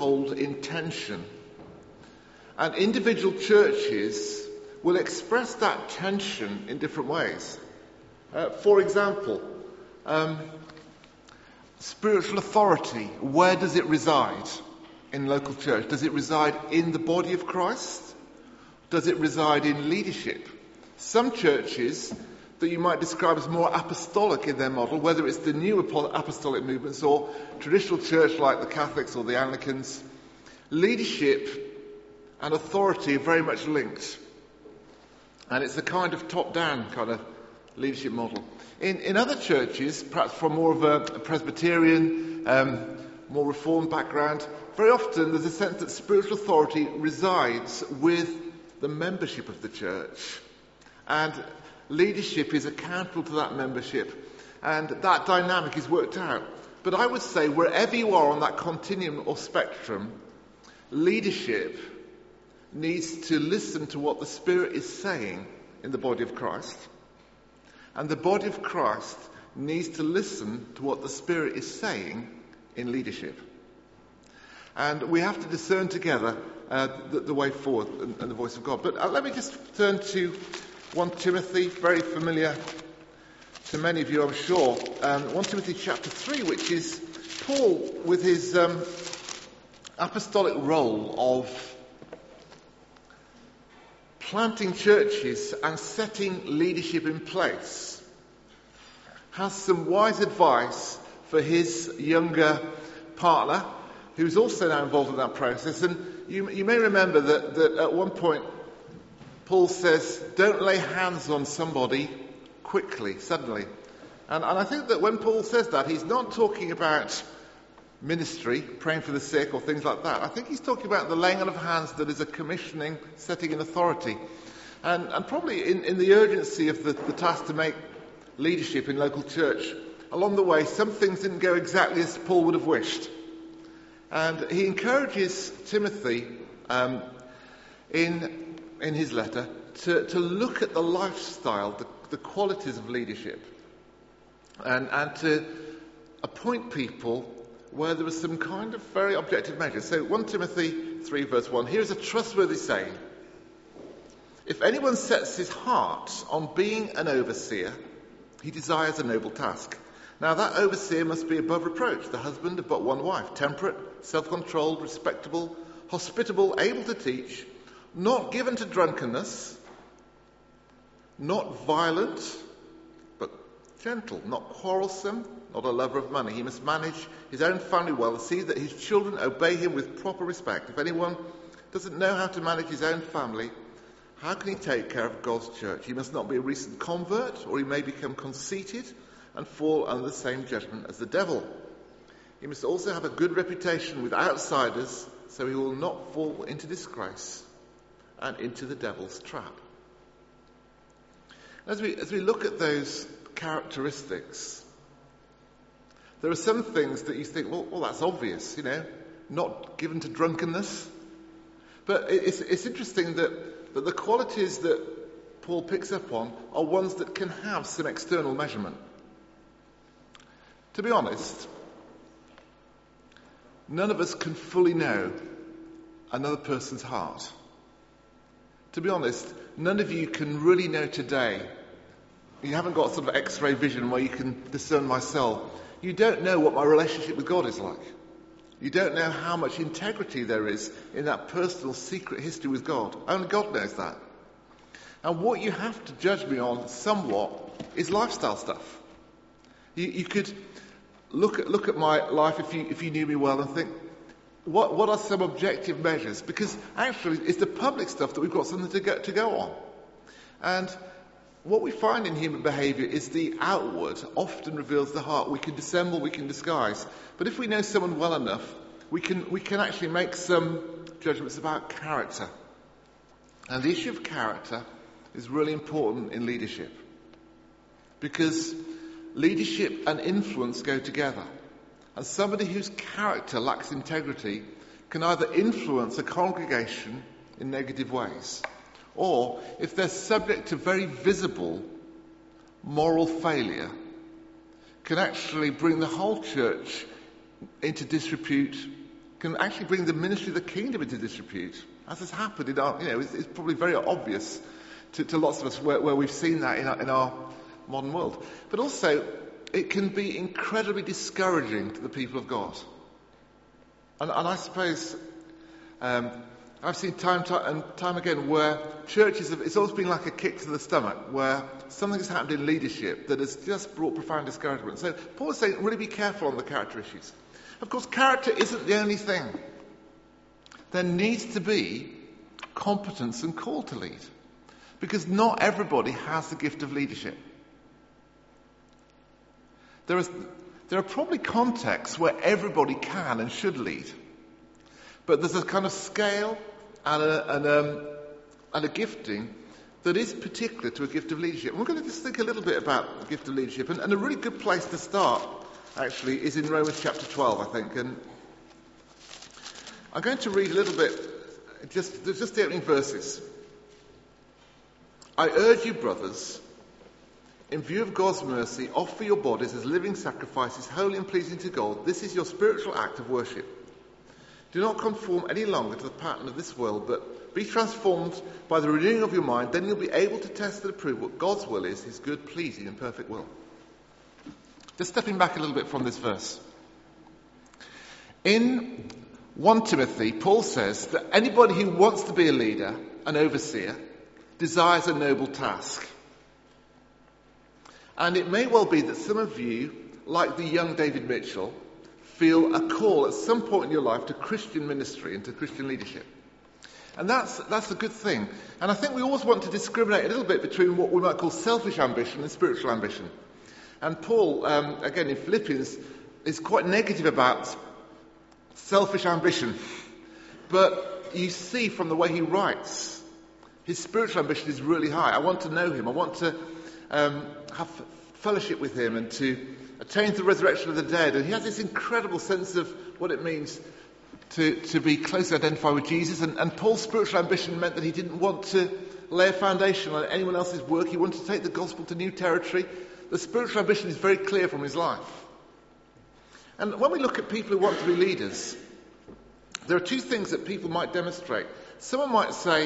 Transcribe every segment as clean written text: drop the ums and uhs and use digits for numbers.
hold in tension. And individual churches will express that tension in different ways. For example, spiritual authority, where does it reside in local church? Does it reside in the body of Christ? Does it reside in leadership? Some churches that you might describe as more apostolic in their model, whether it's the new apostolic movements or traditional church like the Catholics or the Anglicans, leadership and authority are very much linked. And it's a kind of top-down kind of leadership model. In other churches, perhaps from more of a Presbyterian, more Reformed background, very often there's a sense that spiritual authority resides with the membership of the church. And leadership is accountable to that membership. And that dynamic is worked out. But I would say wherever you are on that continuum or spectrum, leadership needs to listen to what the Spirit is saying in the body of Christ. And the body of Christ needs to listen to what the Spirit is saying in leadership. And we have to discern together the way forward and the voice of God. But let me just turn to 1 Timothy, very familiar to many of you, I'm sure. 1 Timothy chapter 3, which is Paul with his apostolic role of planting churches and setting leadership in place, has some wise advice for his younger partner, who's also now involved in that process. And you may remember that at one point Paul says, don't lay hands on somebody quickly, suddenly. And I think that when Paul says that, he's not talking about ministry, praying for the sick or things like that. I think he's talking about the laying on of hands that is a commissioning, setting in authority. And probably in the urgency of the task to make leadership in local church, along the way, some things didn't go exactly as Paul would have wished. And he encourages Timothy in his letter to look at the lifestyle, the qualities of leadership, and to appoint people where there are some kind of very objective measures. So 1 Timothy 3 verse 1, here's a trustworthy saying. If anyone sets his heart on being an overseer, he desires a noble task. Now that overseer must be above reproach, the husband of but one wife, temperate, self-controlled, respectable, hospitable, able to teach, not given to drunkenness, not violent, but gentle, not quarrelsome, not a lover of money. He must manage his own family well and see that his children obey him with proper respect. If anyone doesn't know how to manage his own family, how can he take care of God's church? He must not be a recent convert, or he may become conceited and fall under the same judgment as the devil. He must also have a good reputation with outsiders, so he will not fall into disgrace and into the devil's trap. As we look at those characteristics, there are some things that you think, well, that's obvious, not given to drunkenness. But it's interesting that the qualities that Paul picks up on are ones that can have some external measurement. To be honest, none of us can fully know another person's heart. To be honest, none of you can really know today. You haven't got sort of X-ray vision where you can discern myself. You don't know what my relationship with God is like. You don't know how much integrity there is in that personal secret history with God. Only God knows that. And what you have to judge me on somewhat is lifestyle stuff. You could look at my life if you knew me well and think, what are some objective measures? Because actually it's the public stuff that we've got something to go on. And what we find in human behaviour is the outward often reveals the heart. We can dissemble, we can disguise. But if we know someone well enough, we can actually make some judgments about character. And the issue of character is really important in leadership. Because leadership and influence go together. And somebody whose character lacks integrity can either influence a congregation in negative ways, or if they're subject to very visible moral failure, can actually bring the whole church into disrepute can actually bring the ministry of the kingdom into disrepute, as has happened in our, it's probably very obvious to lots of us where we've seen that in our modern world. But also, it can be incredibly discouraging to the people of God. And I suppose I've seen time and time again where churches it's always been like a kick to the stomach, where something has happened in leadership that has just brought profound discouragement. So Paul is saying, really be careful on the character issues. Of course, character isn't the only thing. There needs to be competence and call to lead, because not everybody has the gift of leadership. There are probably contexts where everybody can and should lead, but there's a kind of scale and a gifting that is particular to a gift of leadership. And we're going to just think a little bit about the gift of leadership, and a really good place to start, actually, is in Romans chapter 12, I think. And I'm going to read a little bit, just the opening verses. I urge you, brothers, in view of God's mercy, offer your bodies as living sacrifices, holy and pleasing to God. This is your spiritual act of worship. Do not conform any longer to the pattern of this world, but be transformed by the renewing of your mind. Then you'll be able to test and approve what God's will is, his good, pleasing and perfect will. Just stepping back a little bit from this verse. In 1 Timothy, Paul says that anybody who wants to be a leader, an overseer, desires a noble task. And it may well be that some of you, like the young David Mitchell, feel a call at some point in your life to Christian ministry and to Christian leadership. And that's a good thing. And I think we always want to discriminate a little bit between what we might call selfish ambition and spiritual ambition. And Paul, again in Philippians, is quite negative about selfish ambition. But you see from the way he writes, his spiritual ambition is really high. I want to know him. I want to have fellowship with him and to attain the resurrection of the dead. And he has this incredible sense of what it means to be closely identified with Jesus. And Paul's spiritual ambition meant that he didn't want to lay a foundation on anyone else's work. He wanted to take the gospel to new territory. The spiritual ambition is very clear from his life. And when we look at people who want to be leaders, there are two things that people might demonstrate. Someone might say,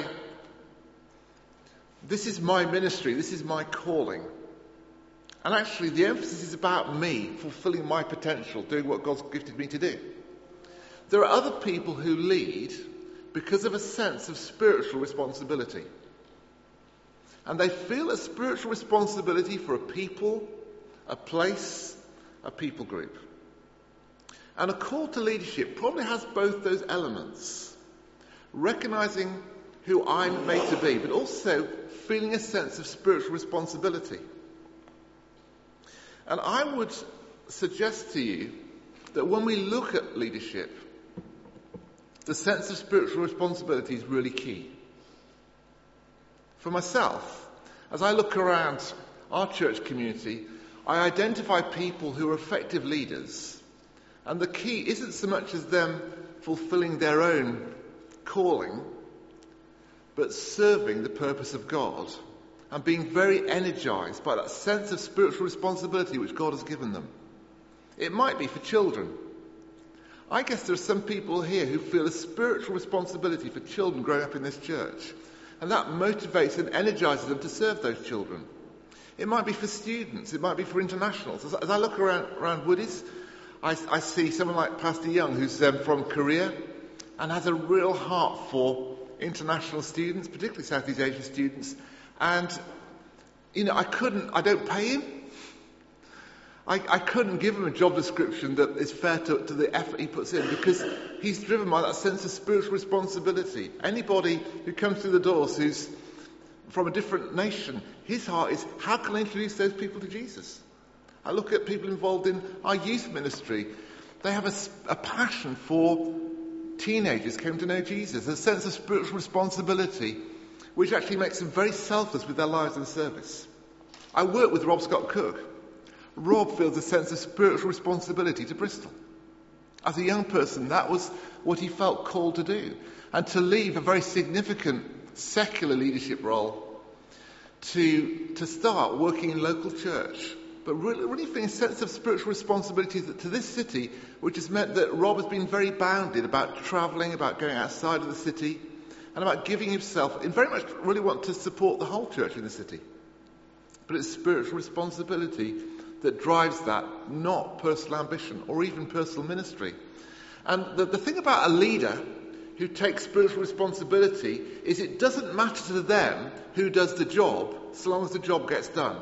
this is my ministry, this is my calling. And actually the emphasis is about me fulfilling my potential, doing what God's gifted me to do. There are other people who lead because of a sense of spiritual responsibility. And they feel a spiritual responsibility for a people, a place, a people group. And a call to leadership probably has both those elements. Recognizing who I'm made to be, but also feeling a sense of spiritual responsibility. And I would suggest to you that when we look at leadership, the sense of spiritual responsibility is really key. For myself, as I look around our church community, I identify people who are effective leaders. And the key isn't so much as them fulfilling their own calling, but serving the purpose of God and being very energized by that sense of spiritual responsibility which God has given them. It might be for children. I guess there are some people here who feel a spiritual responsibility for children growing up in this church, and that motivates and energizes them to serve those children. It might be for students. It might be for internationals. As I look around Woodies, I see someone like Pastor Young, who's from Korea and has a real heart for international students, particularly Southeast Asian students. And, I don't pay him. I couldn't give him a job description that is fair to the effort he puts in, because he's driven by that sense of spiritual responsibility. Anybody who comes through the doors who's from a different nation, his heart is, how can I introduce those people to Jesus? I look at people involved in our youth ministry. They have a passion for teenagers coming to know Jesus, a sense of spiritual responsibility, which actually makes them very selfless with their lives and service. I work with Rob Scott Cook. Rob feels a sense of spiritual responsibility to Bristol. As a young person, that was what he felt called to do. And to leave a very significant secular leadership role to start working in local church but really feeling a sense of spiritual responsibility to this city, which has meant that Rob has been very bounded about travelling, about going outside of the city, and about giving himself, and very much really want to support the whole church in the city. But it's spiritual responsibility that drives that, not personal ambition or even personal ministry. And the thing about a leader who takes spiritual responsibility is it doesn't matter to them who does the job, so long as the job gets done.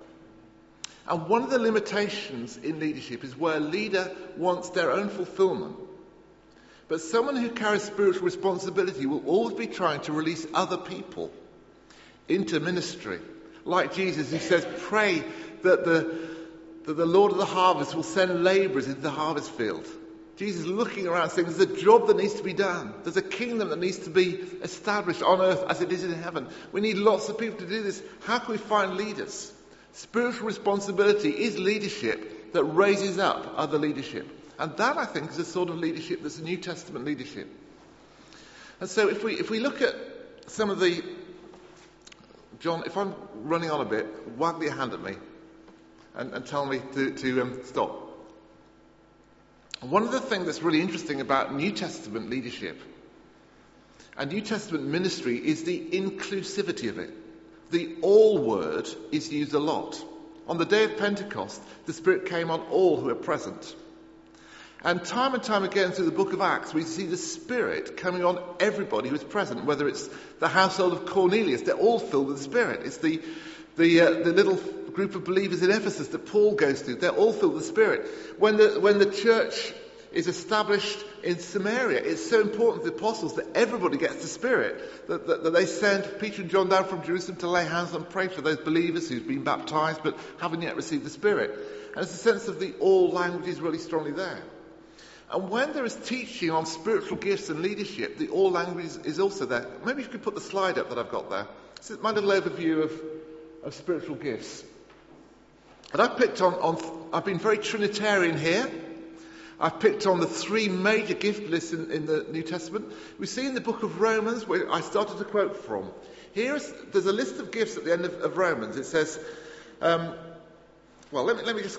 And one of the limitations in leadership is where a leader wants their own fulfillment. But someone who carries spiritual responsibility will always be trying to release other people into ministry. Like Jesus, who says, pray that the Lord of the harvest will send labourers into the harvest field. Jesus is looking around saying there's a job that needs to be done. There's a kingdom that needs to be established on earth as it is in heaven. We need lots of people to do this. How can we find leaders? Spiritual responsibility is leadership that raises up other leadership. And that, I think, is the sort of leadership that's a New Testament leadership. And so if we look at some of the... John, if I'm running on a bit, wag your hand at me and tell me to stop. One of the things that's really interesting about New Testament leadership and New Testament ministry is the inclusivity of it. The all word is used a lot. On the day of Pentecost, the Spirit came on all who were present. And time again through the book of Acts, we see the Spirit coming on everybody who is present, whether it's the household of Cornelius, they're all filled with the Spirit. It's the little group of believers in Ephesus that Paul goes through, they're all filled with the Spirit. When the church is established in Samaria, it's so important to the apostles that everybody gets the Spirit, that they send Peter and John down from Jerusalem to lay hands on and pray for those believers who've been baptised but haven't yet received the Spirit. And it's a sense of the all language is really strongly there. And when there is teaching on spiritual gifts and leadership, the all language is also there. Maybe if you could put the slide up that I've got there. This is my little overview of spiritual gifts. And I've picked I've been very Trinitarian here. I've picked on the three major gift lists in the New Testament. We see in the book of Romans, where I started to quote from. There's a list of gifts at the end of Romans. It says, I'm going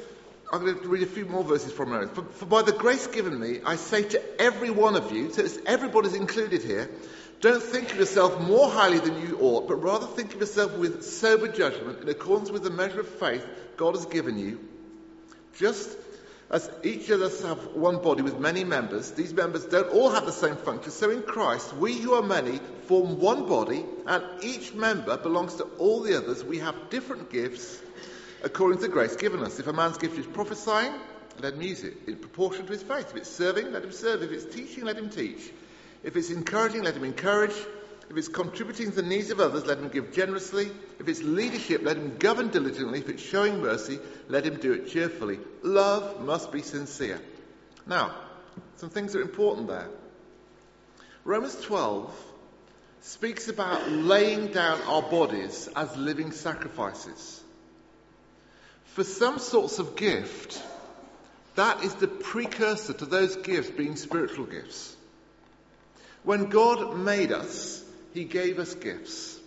to read a few more verses from Romans. For by the grace given me, I say to every one of you, so everybody's included here, don't think of yourself more highly than you ought, but rather think of yourself with sober judgment in accordance with the measure of faith God has given you. Just as each of us have one body with many members, these members don't all have the same function. So in Christ, we who are many form one body, and each member belongs to all the others. We have different gifts according to the grace given us. If a man's gift is prophesying, let him use it in proportion to his faith. If it's serving, let him serve. If it's teaching, let him teach. If it's encouraging, let him encourage. If it's contributing to the needs of others, let him give generously. If it's leadership, let him govern diligently. If it's showing mercy, let him do it cheerfully. Love must be sincere. Now, some things are important there. Romans 12 speaks about laying down our bodies as living sacrifices. For some sorts of gift, that is the precursor to those gifts being spiritual gifts. When God made us, He gave us gifts.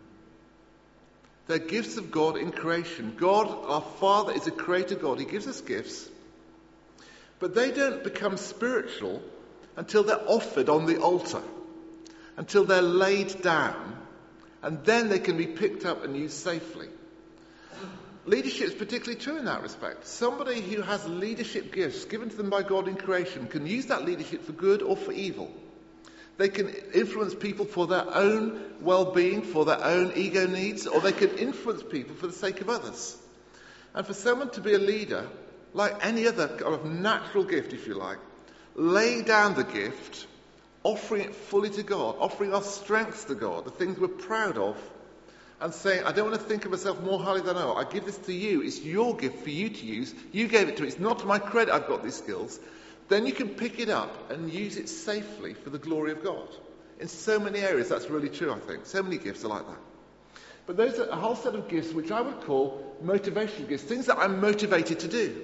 They're gifts of God in creation. God, our Father, is a creator God. He gives us gifts. But they don't become spiritual until they're offered on the altar, until they're laid down, and then they can be picked up and used safely. Leadership is particularly true in that respect. Somebody who has leadership gifts given to them by God in creation can use that leadership for good or for evil. They can influence people for their own well-being, for their own ego needs, or they can influence people for the sake of others. And for someone to be a leader, like any other kind of natural gift, if you like, laying down the gift, offering it fully to God, offering our strengths to God, the things we're proud of, and saying, I don't want to think of myself more highly than I ought. I give this to you. It's your gift for you to use. You gave it to me. It's not to my credit I've got these skills. Then you can pick it up and use it safely for the glory of God. In so many areas, that's really true, I think. So many gifts are like that. But those are a whole set of gifts which I would call motivational gifts, things that I'm motivated to do.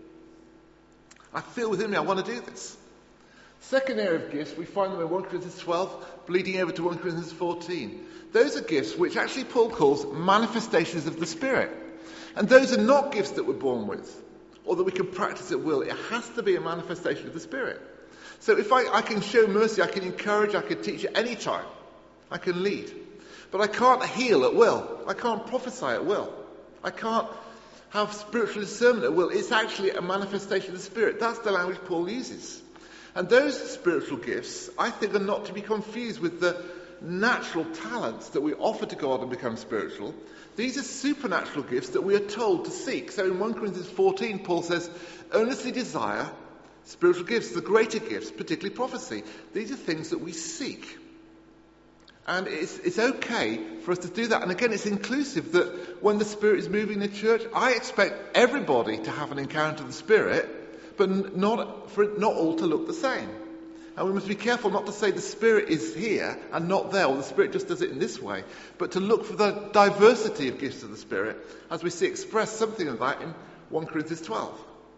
I feel within me I want to do this. Second area of gifts, we find them in 1 Corinthians 12, bleeding over to 1 Corinthians 14. Those are gifts which actually Paul calls manifestations of the Spirit. And those are not gifts that we're born with, or that we can practice at will. It has to be a manifestation of the Spirit. So if I can show mercy, I can encourage, I can teach at any time. I can lead. But I can't heal at will. I can't prophesy at will. I can't have spiritual discernment at will. It's actually a manifestation of the Spirit. That's the language Paul uses. And those spiritual gifts, I think, are not to be confused with the natural talents that we offer to God and become spiritual. These are supernatural gifts that we are told to seek. So in 1 Corinthians 14, Paul says, earnestly desire spiritual gifts, the greater gifts, particularly prophecy. These are things that we seek. And it's okay for us to do that. And again, it's inclusive that when the Spirit is moving in the church, I expect everybody to have an encounter with the Spirit, but not for it not all to look the same. And we must be careful not to say the Spirit is here and not there, or the Spirit just does it in this way, but to look for the diversity of gifts of the Spirit as we see expressed something of that in 1 Corinthians 12.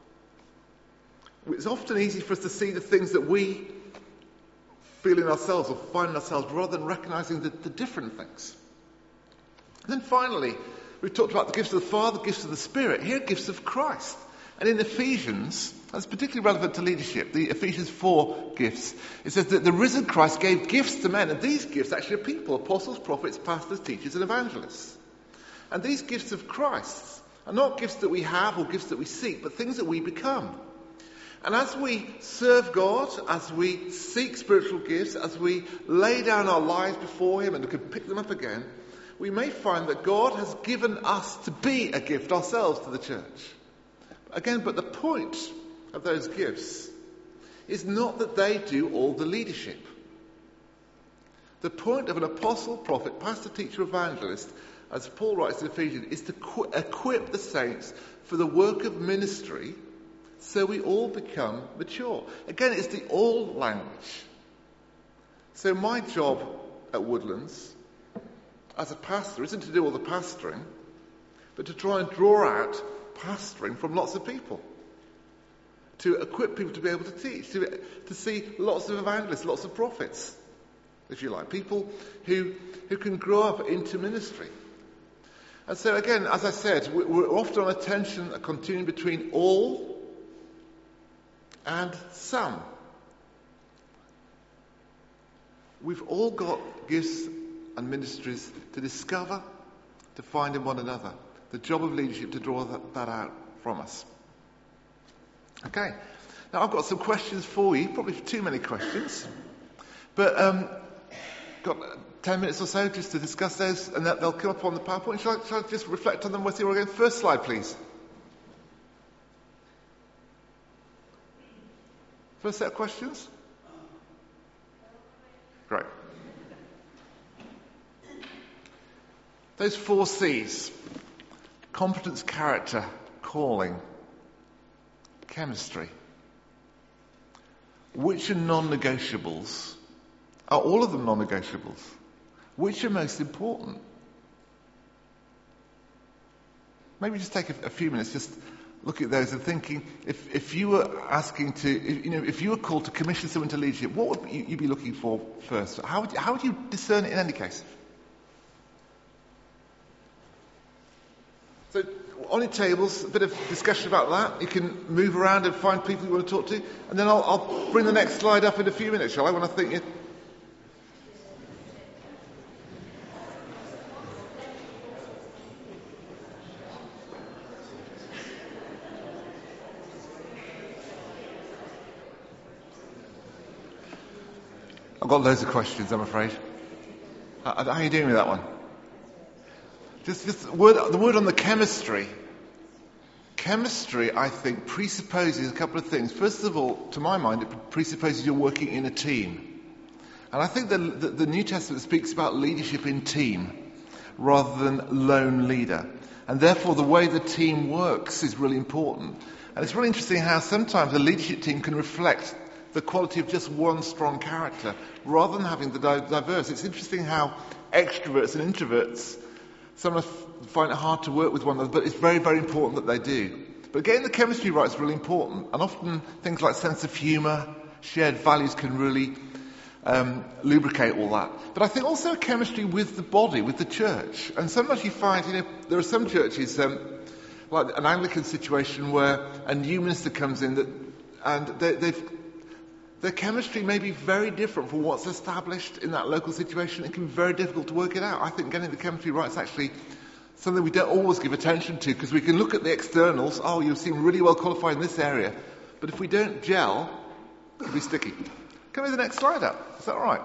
It's often easy for us to see the things that we feel in ourselves or find in ourselves rather than recognizing the different things. And then finally, we've talked about the gifts of the Father, gifts of the Spirit. Here are gifts of Christ. And in Ephesians, that's particularly relevant to leadership, the Ephesians 4 gifts. It says that the risen Christ gave gifts to men, and these gifts actually are people, apostles, prophets, pastors, teachers, and evangelists. And these gifts of Christ are not gifts that we have or gifts that we seek, but things that we become. And as we serve God, as we seek spiritual gifts, as we lay down our lives before Him and can pick them up again, we may find that God has given us to be a gift ourselves to the church. Again, but the point of those gifts is not that they do all the leadership. The point of an apostle, prophet, pastor, teacher, evangelist, as Paul writes in Ephesians, is to equip the saints for the work of ministry so we all become mature. Again, it's the all language. So my job at Woodlands as a pastor isn't to do all the pastoring, but to try and draw out pastoring from lots of people. To equip people to be able to teach, to see lots of evangelists, lots of prophets, if you like, people who can grow up into ministry. And so again, as I said, we're often on a tension, a continuum between all and some. We've all got gifts and ministries to discover, to find in one another. The job of leadership to draw that out from us. Okay, now I've got some questions for you, probably too many questions, but got 10 minutes or so just to discuss those, and they'll come up on the PowerPoint. Shall I just reflect on them with you again? First slide, please. First set of questions? Great. Those 4 C's. Competence, character, calling, chemistry. Which are non-negotiables? Are all of them non-negotiables? Which are most important? Maybe just take a few minutes, just look at those and thinking, if you were asking to, if you were called to commission someone to leadership, what would you be looking for first? How would you discern it in any case? So on your tables, a bit of discussion about that. You can move around and find people you want to talk to. And then I'll bring the next slide up in a few minutes, shall I? When I think you... I've got loads of questions, I'm afraid. How are you doing with that one? Just the word on the chemistry. Chemistry, I think, presupposes a couple of things. First of all, to my mind, it presupposes you're working in a team. And I think the New Testament speaks about leadership in team rather than lone leader. And therefore, the way the team works is really important. And it's really interesting how sometimes a leadership team can reflect the quality of just one strong character rather than having the diverse. It's interesting how extroverts and introverts, some find it hard to work with one another, but it's very, very important that they do. But getting the chemistry right is really important. And often things like sense of humour, shared values can really lubricate all that. But I think also chemistry with the body, with the church. And sometimes you find, there are some churches like an Anglican situation where a new minister comes in and their chemistry may be very different from what's established in that local situation. It can be very difficult to work it out. I think getting the chemistry right is actually something we don't always give attention to, because we can look at the externals. Oh, you seem really well qualified in this area. But if we don't gel, it'll be sticky. Can we have the next slide up? Is that all right?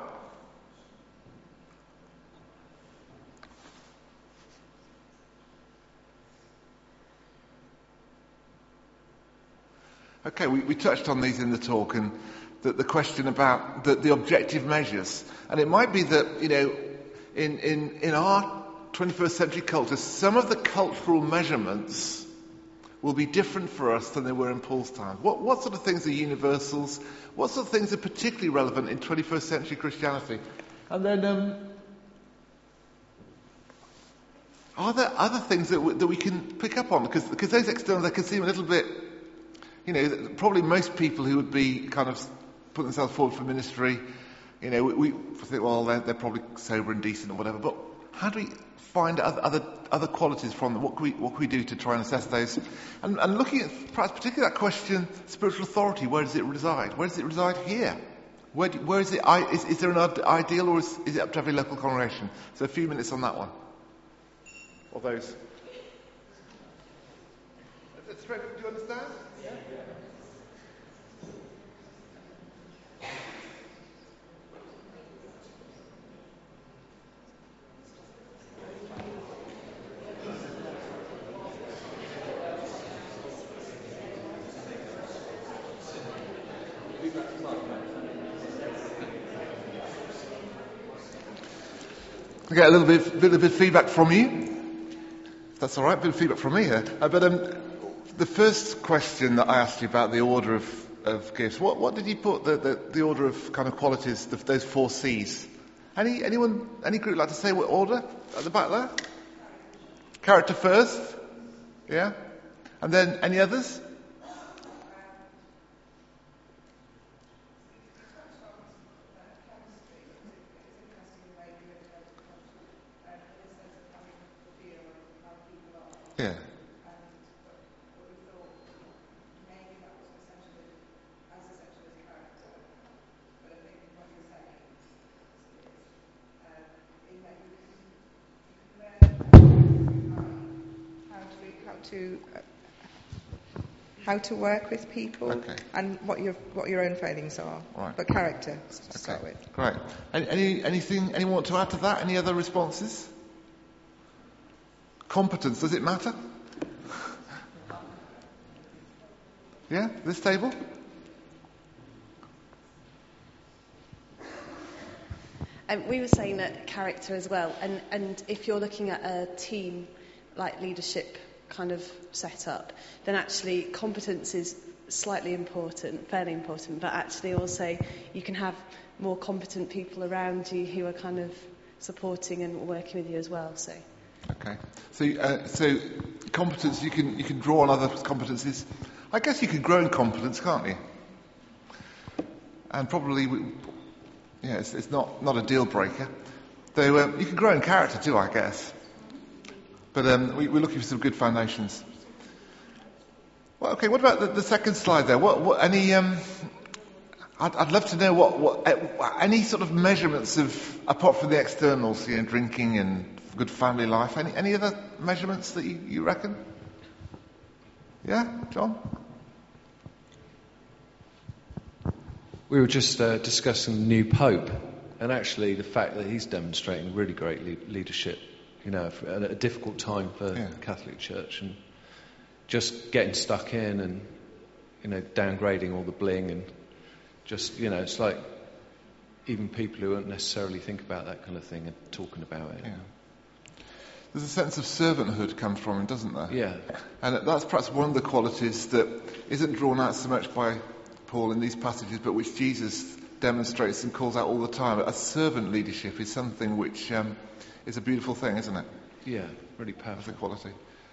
Okay, we touched on these in the talk, and the question about the objective measures. And it might be that, in our 21st century culture, some of the cultural measurements will be different for us than they were in Paul's time. What sort of things are universals? What sort of things are particularly relevant in 21st century Christianity? And then, are there other things that we can pick up on? Because those externals, they can seem a little bit, probably most people who would be kind of putting themselves forward for ministry, we think, well, they're probably sober and decent or whatever. But how do we find other qualities from them? What can we do to try and assess those? And looking at perhaps particularly that question, spiritual authority, where does it reside? Where does it reside here? Where is it? Is there an ideal, or is it up to every local congregation? So a few minutes on that one. Or those. Do you understand? Yeah. I get a little bit of feedback from you. That's all right, a bit of feedback from me here. But the first question that I asked you about the order of gifts, what did you put the order of kind of qualities, those 4 C's? Any group like to say what order at the back there? Character first, yeah, and then any others? Yeah. How to work with people, okay, and what your own failings are, right. But character to start with. Great. Anyone want to add to that? Any other responses? Competence, does it matter? Yeah, this table? We were saying that character as well, and if you're looking at a team like leadership kind of setup, then actually competence is slightly important, fairly important, but actually also you can have more competent people around you who are kind of supporting and working with you as well. So. Okay. So competence, you can draw on other competencies. I guess you could grow in competence, can't you? And probably, it's not a deal breaker. Though you can grow in character too, I guess. But we're looking for some good foundations. Well, okay. What about the second slide there? What any? I'd love to know what any sort of measurements of, apart from the externals, drinking and good family life. Any other measurements that you reckon? Yeah, John? We were just discussing the new Pope, and actually the fact that he's demonstrating really great leadership, at a difficult time for the Catholic Church, and just getting stuck in and, downgrading all the bling, and just, it's like even people who don't necessarily think about that kind of thing are talking about it. Yeah. There's a sense of servanthood comes from it, doesn't there? Yeah. And that's perhaps one of the qualities that isn't drawn out so much by Paul in these passages, but which Jesus demonstrates and calls out all the time. A servant leadership is something which is a beautiful thing, isn't it? Yeah, really powerful quality.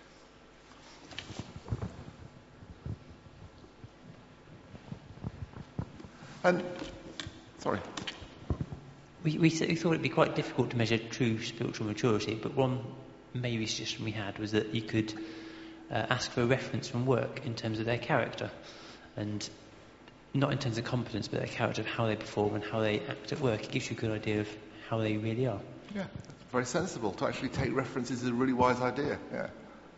And, sorry. We thought it'd be quite difficult to measure true spiritual maturity, but one maybe suggestion we had was that you could ask for a reference from work in terms of their character, and not in terms of competence, but their character, of how they perform and how they act at work. It gives you a good idea of how they really are. Yeah, it's very sensible. To actually take references is a really wise idea. Yeah.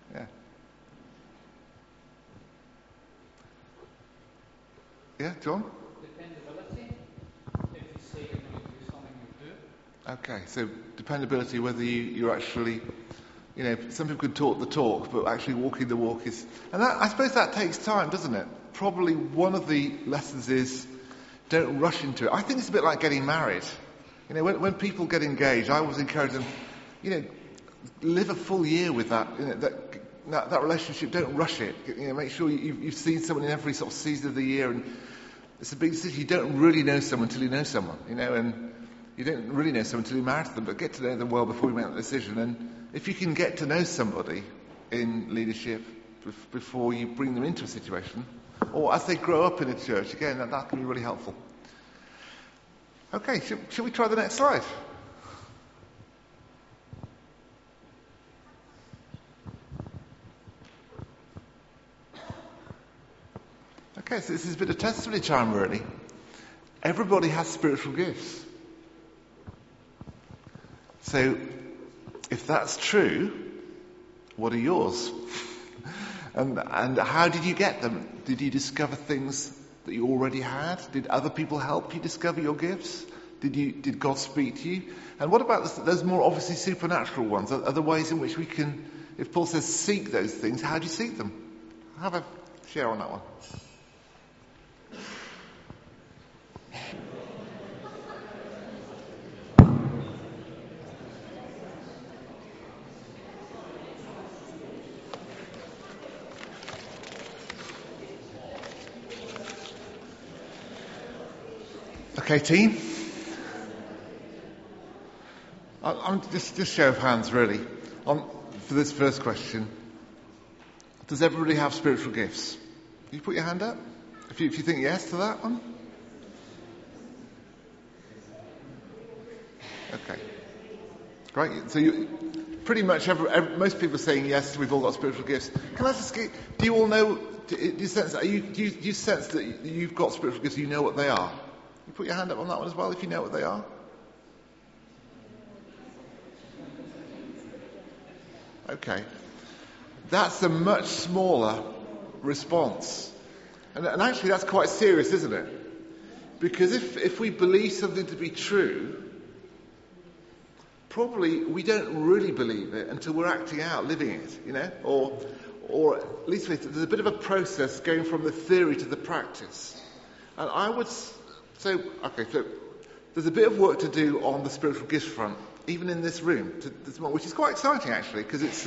Yeah, John? Dependability. If you say you're going to do something, you do. Okay, so dependability, whether you're actually, some people could talk the talk, but actually walking the walk is... And I suppose that takes time, doesn't it? Probably one of the lessons is don't rush into it. I think it's a bit like getting married. When people get engaged, I always encourage them, live a full year with that, that relationship. Don't rush it. Make sure you've seen someone in every sort of season of the year, and it's a big decision. You don't really know someone until you know someone, and you don't really know someone until you're married to them, but get to know them well before you make that decision. And if you can get to know somebody in leadership before you bring them into a situation, or as they grow up in a church, again, that can be really helpful. Okay, shall we try the next slide? Okay, so this is a bit of testimony time, really. Everybody has spiritual gifts. So, if that's true, what are yours? and how did you get them? Did you discover things that you already had? Did other people help you discover your gifts? Did God speak to you? And what about those more obviously supernatural ones? Are there ways in which we can, if Paul says seek those things, how do you seek them? Have a share on that one. Okay, team. I'm just show of hands, really, for this first question. Does everybody have spiritual gifts? Can you put your hand up if you think yes to that one? Okay, great. So you pretty much most people are saying yes. We've all got spiritual gifts. Can I just do you all know? Do you sense that you've got spiritual gifts? You know what they are. You put your hand up on that one as well if you know what they are. Okay. That's a much smaller response. And actually that's quite serious, isn't it? Because if we believe something to be true, probably we don't really believe it until we're acting out, living it, or at least there's a bit of a process going from the theory to the practice. And I would... So there's a bit of work to do on the spiritual gifts front, even in this room, which is quite exciting actually, because it's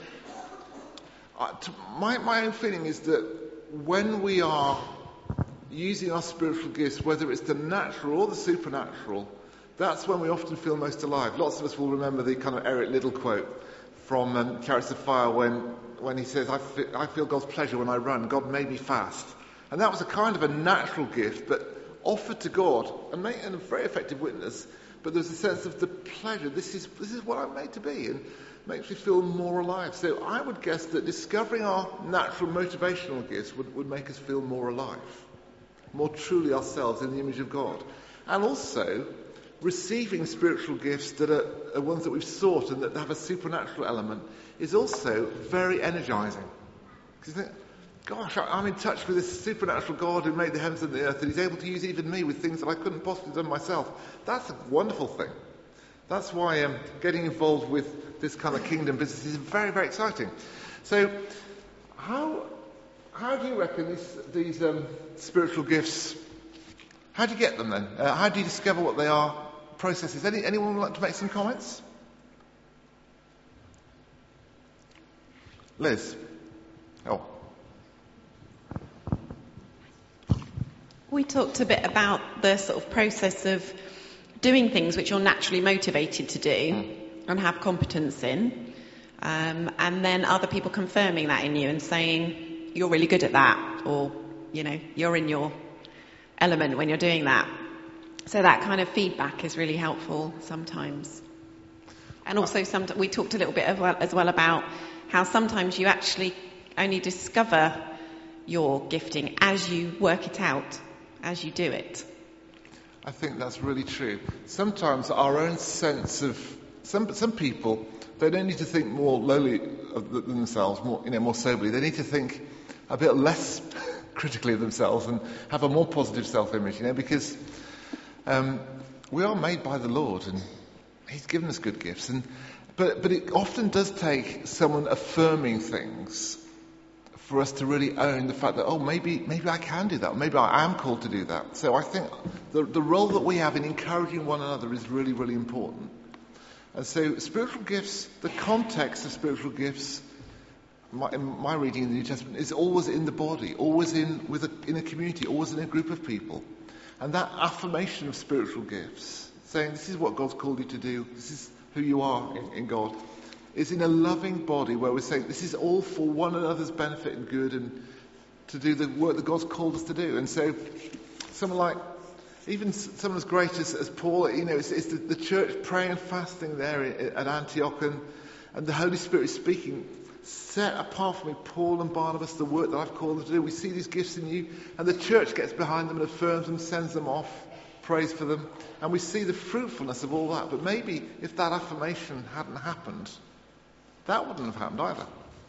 my own feeling is that when we are using our spiritual gifts, whether it's the natural or the supernatural, that's when we often feel most alive. Lots of us will remember the kind of Eric Liddell quote from Chariots of Fire when he says, I feel God's pleasure when I run. God made me fast. And that was a kind of a natural gift, but offered to God and a very effective witness, but there's a sense of the pleasure. This is what I'm made to be, and makes me feel more alive. So I would guess that discovering our natural motivational gifts would make us feel more alive, more truly ourselves in the image of God. And also receiving spiritual gifts that are ones that we've sought and that have a supernatural element is also very energizing. Because you think, gosh, I'm in touch with this supernatural God who made the heavens and the earth, and he's able to use even me with things that I couldn't possibly have done myself. That's a wonderful thing. That's why getting involved with this kind of kingdom business is very, very exciting. So, how do you reckon these spiritual gifts, how do you get them then? How do you discover what they are? Processes. Anyone would like to make some comments? Liz? Oh. We talked a bit about the sort of process of doing things which you're naturally motivated to do and have competence in, and then other people confirming that in you and saying you're really good at that, or you're in your element when you're doing that. So that kind of feedback is really helpful sometimes. And also we talked a little bit as well about how sometimes you actually only discover your gifting as you work it out, as you do it. I think that's really true. Sometimes our own sense of some people, they don't need to think more lowly of themselves, more soberly. They need to think a bit less critically of themselves and have a more positive self-image, because we are made by the Lord and He's given us good gifts. But it often does take someone affirming things for us to really own the fact that, maybe I can do that. Maybe I am called to do that. So I think the role that we have in encouraging one another is really, really important. And so spiritual gifts, the context of spiritual gifts, in my reading in the New Testament, is always in the body, always in a community, always in a group of people. And that affirmation of spiritual gifts, saying this is what God's called you to do, this is who you are in God, is in a loving body where we're saying this is all for one another's benefit and good and to do the work that God's called us to do. And so someone like, even someone as great as Paul, it's the church praying and fasting there at Antioch, and the Holy Spirit is speaking, set apart from me, Paul and Barnabas, the work that I've called them to do. We see these gifts in you, and the church gets behind them and affirms them, sends them off, prays for them, and we see the fruitfulness of all that. But maybe if that affirmation hadn't happened, that wouldn't have happened either.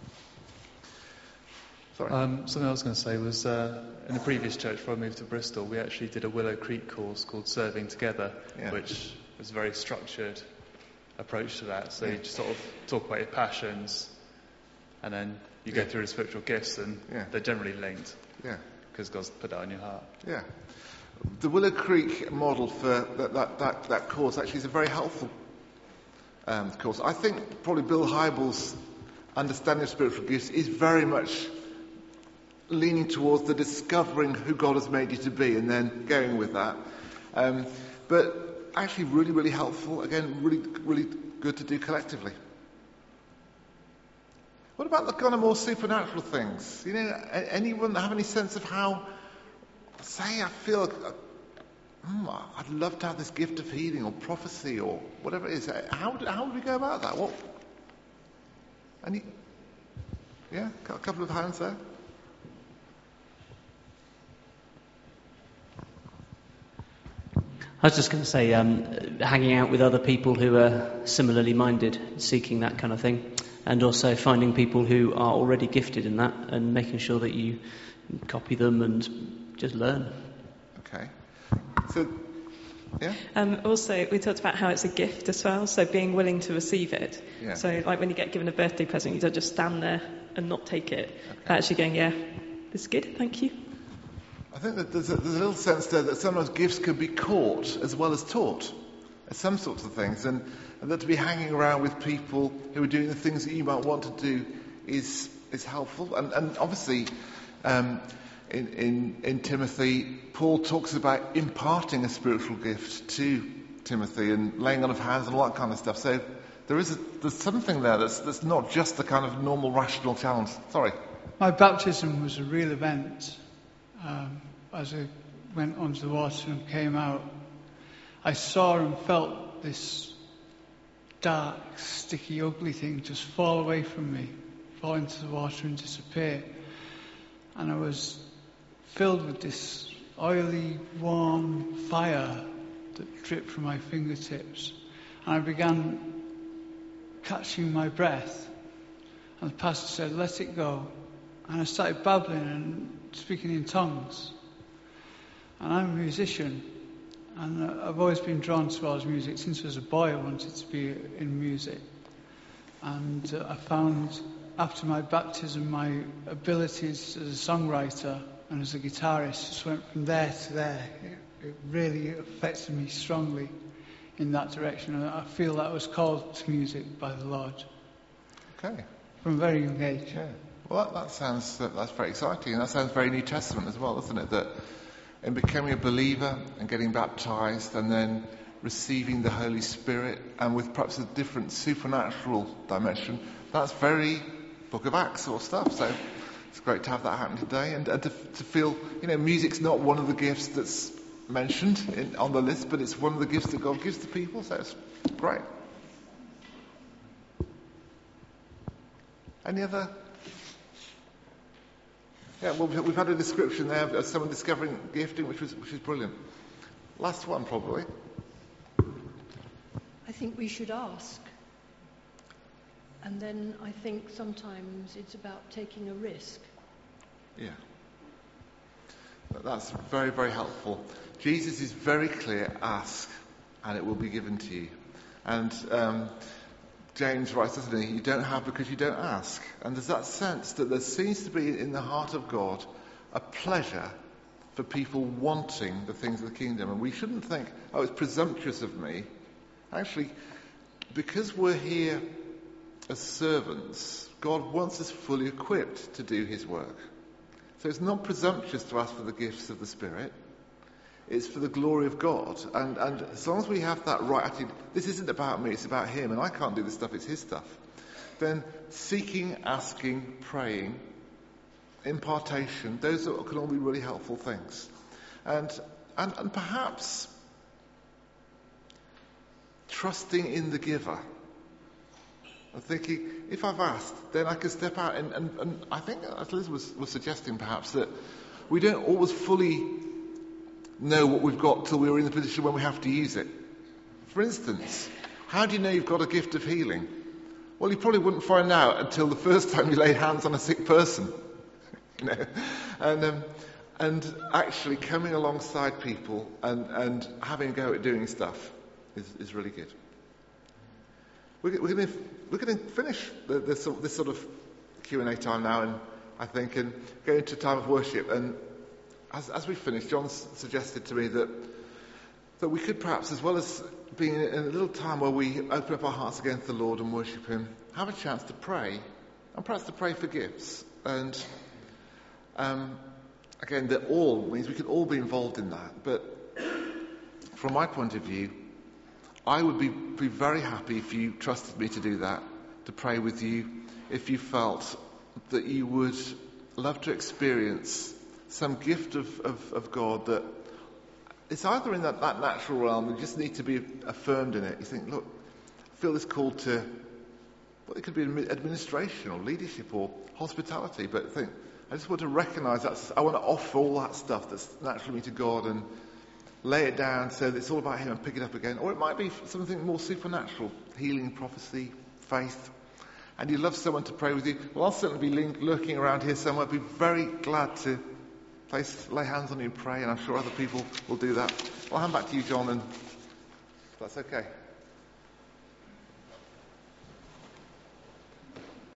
Sorry. Something I was going to say was, in the previous church before I moved to Bristol, we actually did a Willow Creek course called Serving Together, which was a very structured approach to that. So you just sort of talk about your passions, and then you go through the spiritual gifts, and they're generally linked. Yeah. Because God's put that on your heart. Yeah. The Willow Creek model for that course actually is a very helpful course. I think probably Bill Hybels' understanding of spiritual gifts is very much leaning towards the discovering who God has made you to be and then going with that. But actually really, really helpful. Again, really, really good to do collectively. What about the kind of more supernatural things? Anyone have any sense of how, say I feel, I'd love to have this gift of healing or prophecy or whatever it is. How would we go about that? Got a couple of hands there. I was just going to say, hanging out with other people who are similarly minded, seeking that kind of thing, and also finding people who are already gifted in that and making sure that you copy them and just learn. Okay. So, yeah? Also, we talked about how it's a gift as well, so being willing to receive it. Yeah. So, like when you get given a birthday present, you don't just stand there and not take it. Okay. Actually going, this is good, thank you. I think that there's a little sense there that sometimes gifts can be caught as well as taught. Some sorts of things. And that to be hanging around with people who are doing the things that you might want to do is helpful. And obviously, in Timothy, Paul talks about imparting a spiritual gift to Timothy and laying on of hands and all that kind of stuff. So there's something there that's not just the kind of normal rational challenge. Sorry. My baptism was a real event. As I went onto the water and came out, I saw and felt this dark, sticky, ugly thing just fall away from me, fall into the water and disappear. And I was filled with this oily, warm fire that dripped from my fingertips. And I began catching my breath. And the pastor said, "Let it go." And I started babbling and speaking in tongues. And I'm a musician, and I've always been drawn towards music. Since I was a boy, I wanted to be in music. And I found, after my baptism, my abilities as a songwriter and as a guitarist just went from there to there. It really affected me strongly in that direction. And I feel that I was called to music by the Lord. Okay. From a very young age. Yeah. Well, that's very exciting, and that sounds very New Testament as well, doesn't it? That in becoming a believer and getting baptized and then receiving the Holy Spirit and with perhaps a different supernatural dimension, that's very Book of Acts sort of stuff. So it's great to have that happen today and to feel, music's not one of the gifts that's mentioned on the list, but it's one of the gifts that God gives to people, so it's great. Any other Yeah, well, we've had a description there of someone discovering gifting, which is brilliant. Last one, probably. I think we should ask. And then I think sometimes it's about taking a risk. Yeah. That's very, very helpful. Jesus is very clear, ask, and it will be given to you. And James writes, doesn't he, you don't have because you don't ask. And there's that sense that there seems to be in the heart of God a pleasure for people wanting the things of the kingdom. And we shouldn't think, oh, it's presumptuous of me. Actually, because we're here as servants, God wants us fully equipped to do his work. So it's not presumptuous to ask for the gifts of the Spirit. It's for the glory of God. And as long as we have that right attitude, this isn't about me, it's about him, and I can't do this stuff, it's his stuff. Then seeking, asking, praying, impartation, those can all be really helpful things. And perhaps trusting in the giver. I'm thinking, if I've asked, then I can step out. And I think, as Liz was suggesting perhaps, that we don't always fully know what we've got till we're in the position when we have to use it. For instance, how do you know you've got a gift of healing? Well, you probably wouldn't find out until the first time you laid hands on a sick person. And actually coming alongside people and having a go at doing stuff is really good. We're going to finish this sort of Q&A time now, and I think, and go into a time of worship. And as we finish, John suggested to me that we could perhaps, as well as being in a little time where we open up our hearts again to the Lord and worship him, have a chance to pray, and perhaps to pray for gifts. And again, that all means we could all be involved in that. But from my point of view, I would be very happy if you trusted me to do that, to pray with you, if you felt that you would love to experience some gift of God that it's either in that natural realm, you just need to be affirmed in it. You think, look, I feel this call to, well, it could be administration or leadership or hospitality, but I think I just want to recognise that I want to offer all that stuff that's naturally me to God and lay it down so that it's all about him and pick it up again. Or it might be something more supernatural, healing, prophecy, faith. And you'd love someone to pray with you. Well, I'll certainly be lurking around here somewhere. I'd be very glad to lay hands on you and pray, and I'm sure other people will do that. I'll hand back to you, John, and if that's okay.